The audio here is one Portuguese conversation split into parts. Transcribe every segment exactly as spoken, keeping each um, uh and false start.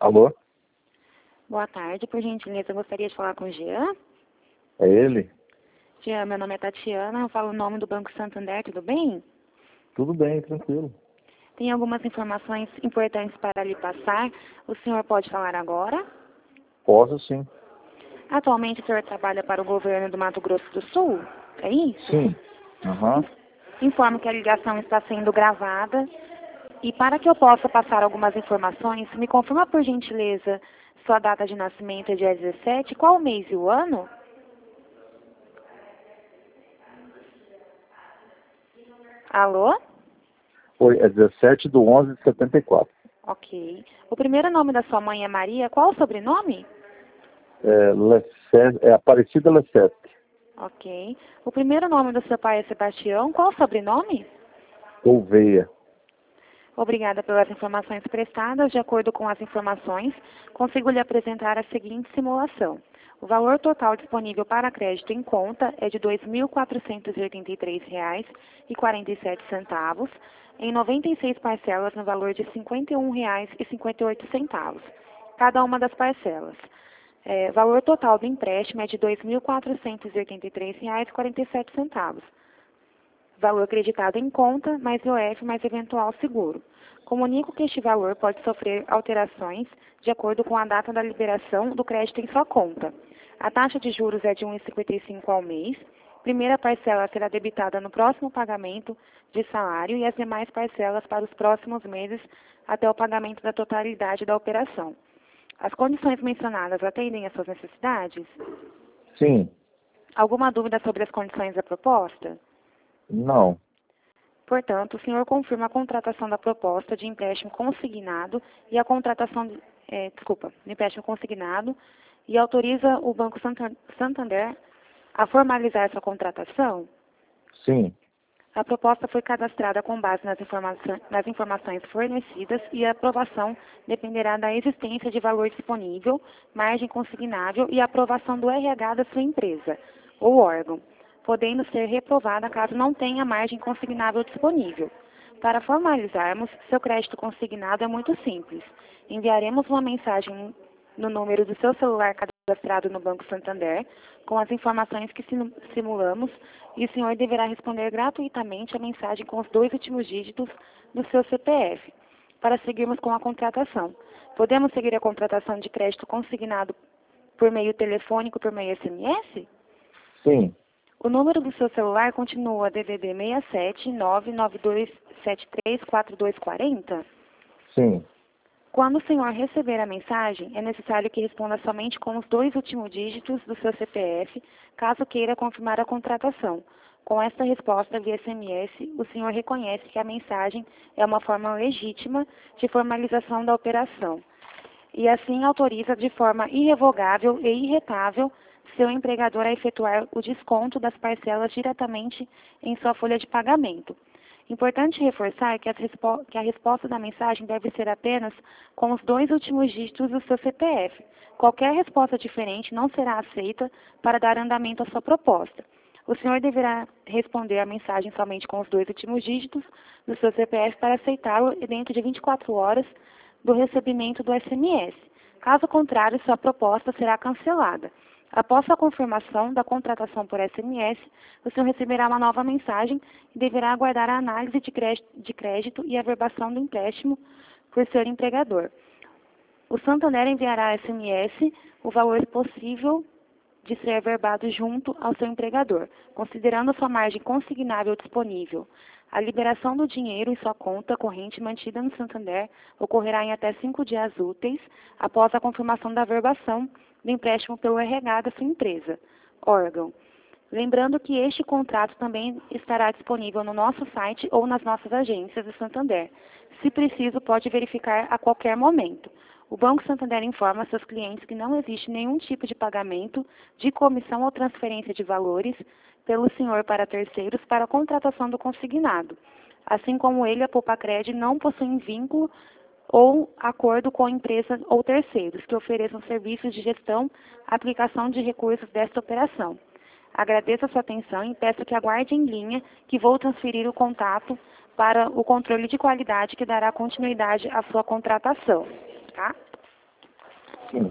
Alô? Boa tarde, por gentileza, eu gostaria de falar com o Jean. É ele? Jean, meu nome é Tatiana, eu falo o nome do Banco Santander, tudo bem? Tudo bem, tranquilo. Tem algumas informações importantes para lhe passar. O senhor pode falar agora? Posso sim. Atualmente o senhor trabalha para o governo do Mato Grosso do Sul, é isso? Sim. Aham. Informo que a ligação está sendo gravada e para que eu possa passar algumas informações, me confirma por gentileza sua data de nascimento é dia dezessete, qual o mês e o ano? Alô? Foi, é dezessete de onze de setenta e quatro. Ok. O primeiro nome da sua mãe é Maria, qual o sobrenome? É, Lece- é Aparecida Lecete. Ok. O primeiro nome do seu pai é Sebastião, qual o sobrenome? Gouveia. Obrigada pelas informações prestadas. De acordo com as informações, consigo lhe apresentar a seguinte simulação. O valor total disponível para crédito em conta é de dois mil quatrocentos e oitenta e três reais e quarenta e sete centavos, em noventa e seis parcelas no valor de cinquenta e um reais e cinquenta e oito centavos, cada uma das parcelas. É, valor total do empréstimo é de dois mil quatrocentos e oitenta e três reais e quarenta e sete centavos. Valor acreditado em conta, mais I O F, mais eventual seguro. Comunico que este valor pode sofrer alterações de acordo com a data da liberação do crédito em sua conta. A taxa de juros é de um vírgula cinquenta e cinco ao mês. Primeira parcela será debitada no próximo pagamento de salário e as demais parcelas para os próximos meses até o pagamento da totalidade da operação. As condições mencionadas atendem às suas necessidades? Sim. Alguma dúvida sobre as condições da proposta? Não. Portanto, o senhor confirma a contratação da proposta de empréstimo consignado e a contratação, de, é, desculpa, de empréstimo consignado e autoriza o Banco Santander a formalizar essa contratação? Sim. A proposta foi cadastrada com base nas, informa nas informações fornecidas e a aprovação dependerá da existência de valor disponível, margem consignável e aprovação do R H da sua empresa ou órgão, podendo ser reprovada caso não tenha margem consignável disponível. Para formalizarmos, seu crédito consignado é muito simples. Enviaremos uma mensagem no número do seu celular cadastrado no Banco Santander, com as informações que simulamos, e o senhor deverá responder gratuitamente a mensagem com os dois últimos dígitos do seu C P F, para seguirmos com a contratação. Podemos seguir a contratação de crédito consignado por meio telefônico, por meio S M S? Sim. O número do seu celular continua D D D seis sete nove nove dois sete três quatro dois quatro zero? Sim. Quando o senhor receber a mensagem, é necessário que responda somente com os dois últimos dígitos do seu C P F, caso queira confirmar a contratação. Com esta resposta via S M S, o senhor reconhece que a mensagem é uma forma legítima de formalização da operação e assim autoriza de forma irrevogável e irretável seu empregador a efetuar o desconto das parcelas diretamente em sua folha de pagamento. Importante reforçar que, que a resposta da mensagem deve ser apenas com os dois últimos dígitos do seu C P F. Qualquer resposta diferente não será aceita para dar andamento à sua proposta. O senhor deverá responder a mensagem somente com os dois últimos dígitos do seu C P F para aceitá-lo dentro de vinte e quatro horas do recebimento do S M S. Caso contrário, sua proposta será cancelada. Após a confirmação da contratação por S M S, o senhor receberá uma nova mensagem e deverá aguardar a análise de crédito, de crédito e a verbação do empréstimo por seu empregador. O Santander enviará a S M S o valor possível de ser averbado junto ao seu empregador, considerando sua margem consignável disponível. A liberação do dinheiro em sua conta corrente mantida no Santander ocorrerá em até cinco dias úteis após a confirmação da verbação do empréstimo pelo R H da sua empresa, órgão. Lembrando que este contrato também estará disponível no nosso site ou nas nossas agências do Santander. Se preciso, pode verificar a qualquer momento. O Banco Santander informa seus clientes que não existe nenhum tipo de pagamento de comissão ou transferência de valores pelo senhor para terceiros para a contratação do consignado. Assim como ele, a Poupa-Cred não possui vínculo ou acordo com empresas ou terceiros que ofereçam serviços de gestão, aplicação de recursos desta operação. Agradeço a sua atenção e peço que aguarde em linha que vou transferir o contato para o controle de qualidade que dará continuidade à sua contratação. Tá? Sim.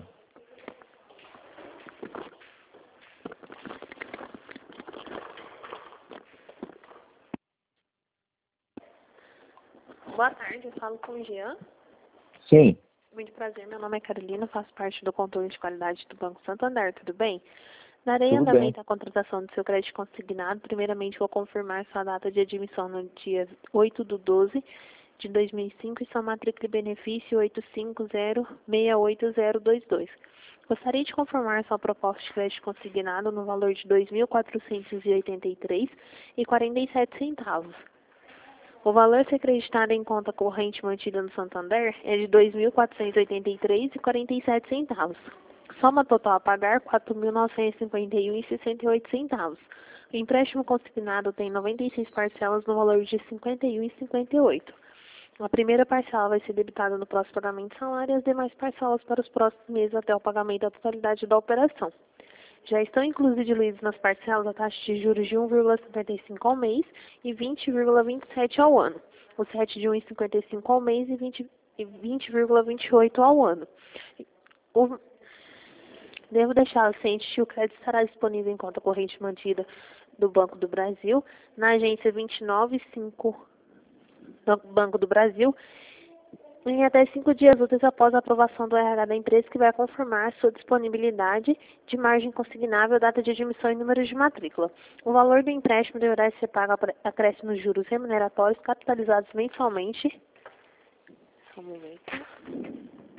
Boa tarde, eu falo com o Jean. Sim. Muito prazer, meu nome é Carolina, faço parte do controle de qualidade do Banco Santander, tudo bem? Darei Tudo andamento bem. à contratação do seu crédito consignado. Primeiramente, vou confirmar sua data de admissão no dia oito de doze de dois mil e cinco e sua matrícula e benefício oito cinco zero seis oito zero dois dois. Gostaria de confirmar sua proposta de crédito consignado no valor de dois mil quatrocentos e oitenta e três reais e quarenta e sete centavos. O valor a ser acreditado em conta corrente mantida no Santander é de dois mil quatrocentos e oitenta e três reais e quarenta e sete centavos. Soma total a pagar quatro mil novecentos e cinquenta e um reais e sessenta e oito centavos. O empréstimo consignado tem noventa e seis parcelas no valor de cinquenta e um reais e cinquenta e oito centavos. A primeira parcela vai ser debitada no próximo pagamento de salário e as demais parcelas para os próximos meses até o pagamento da totalidade da operação. Já estão incluídos diluídos nas parcelas a taxa de juros de um vírgula cinquenta e cinco ao mês e vinte vírgula vinte e sete ao ano. O sete de um vírgula cinquenta e cinco ao mês e vinte vírgula vinte e oito ao ano. O Devo deixar ciente que o crédito estará disponível em conta corrente mantida do Banco do Brasil, na agência vinte e nove cinco do Banco do Brasil, em até cinco dias úteis após a aprovação do R H da empresa, que vai confirmar sua disponibilidade de margem consignável, data de admissão e número de matrícula. O valor do empréstimo deverá ser pago a acréscimo nos juros remuneratórios capitalizados mensalmente. Só um momento.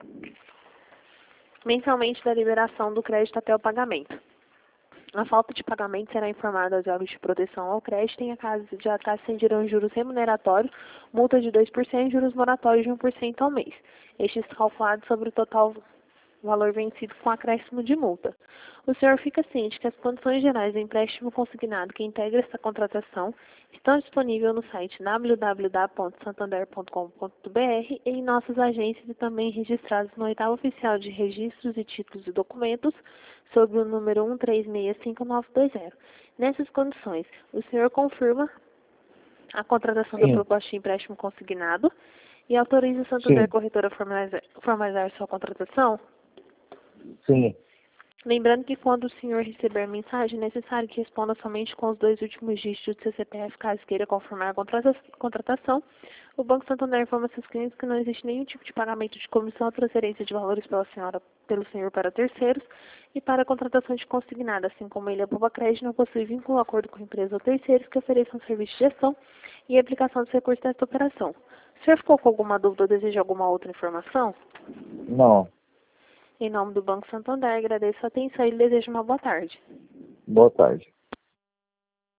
Mensalmente da liberação do crédito até o pagamento. A falta de pagamento será informada aos órgãos de proteção ao crédito e, em caso de atraso, acenderão juros remuneratórios, multa de dois por cento e juros moratórios de um por cento ao mês. Estes calculados sobre o total valor vencido com acréscimo de multa. O senhor fica ciente que as condições gerais do empréstimo consignado que integra esta contratação estão disponíveis no site w w w ponto santander ponto com ponto b r e em nossas agências e também registrados no oitavo oficial de registros e títulos e documentos sob o número um três seis cinco nove dois zero. Nessas condições, o senhor confirma a contratação da Sim. proposta de empréstimo consignado e autoriza o Santander Sim. Corretora a formalizar, formalizar sua contratação? Sim. Lembrando que quando o senhor receber a mensagem, é necessário que responda somente com os dois últimos dígitos do seu C P F, caso queira confirmar a contrata- contratação. O Banco Santander informa seus clientes que não existe nenhum tipo de pagamento de comissão ou transferência de valores pela senhora, pelo senhor para terceiros e para a contratação de consignado, assim como ele, a Boa Crédito, não possui vínculo ou acordo com empresa ou terceiros que ofereçam serviço de gestão e aplicação dos recursos desta operação. O senhor ficou com alguma dúvida ou deseja alguma outra informação? Não. Em nome do Banco Santander, agradeço a atenção e lhe desejo uma boa tarde. Boa tarde.